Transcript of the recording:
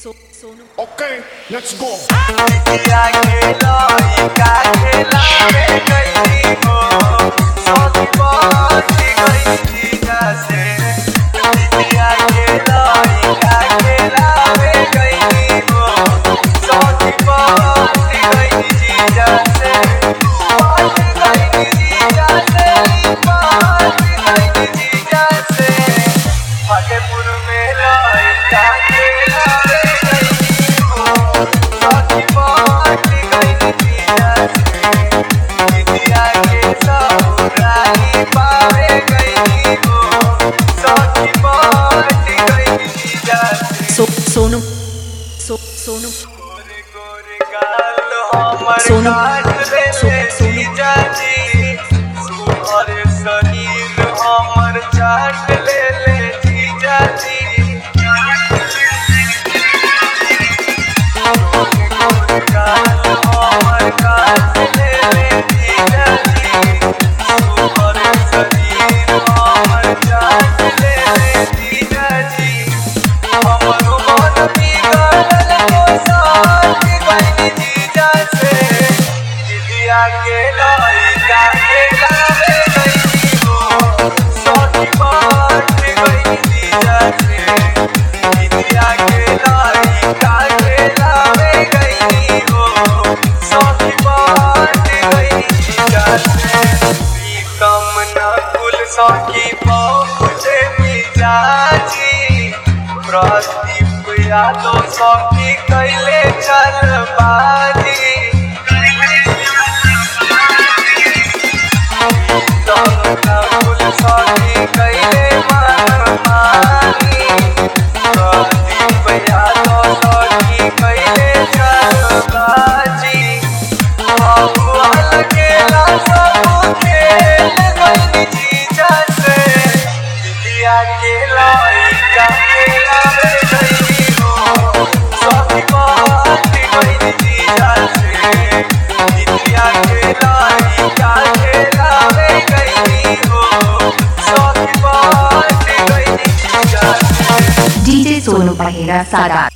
Okay, let's go. Sonu Sonu सौकी पहुँचे मिजाजी प्रदीप यादव सौकी कैले चल बाजी सौकी कैले मनमानी प्रदीप यादव सौकी कैले चल बाजी अकेला सब खेल गई DJ Sonu Pahera Sada.